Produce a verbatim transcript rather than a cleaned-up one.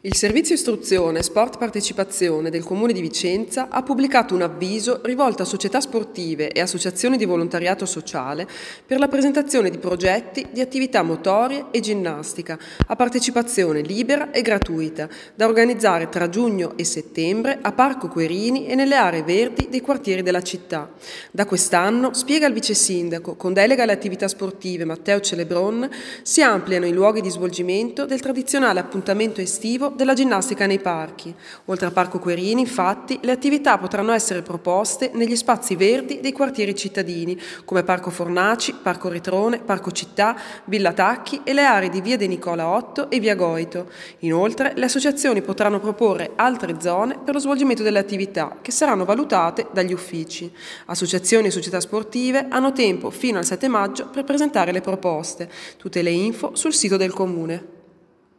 Il Servizio Istruzione Sport Partecipazione del Comune di Vicenza ha pubblicato un avviso rivolto a società sportive e associazioni di volontariato sociale per la presentazione di progetti di attività motorie e ginnastica a partecipazione libera e gratuita da organizzare tra giugno e settembre a Parco Querini e nelle aree verdi dei quartieri della città. Da quest'anno, spiega il vice sindaco, con delega alle attività sportive Matteo Celebron, si ampliano i luoghi di svolgimento del tradizionale appuntamento estivo della ginnastica nei parchi. Oltre a Parco Querini, infatti, le attività potranno essere proposte negli spazi verdi dei quartieri cittadini, come Parco Fornaci, Parco Retrone, Parco Città, Villa Tacchi e le aree di Via De Nicola otto e Via Goito. Inoltre, le associazioni potranno proporre altre zone per lo svolgimento delle attività, che saranno valutate dagli uffici. Associazioni e società sportive hanno tempo fino al sette maggio per presentare le proposte. Tutte le info sul sito del Comune.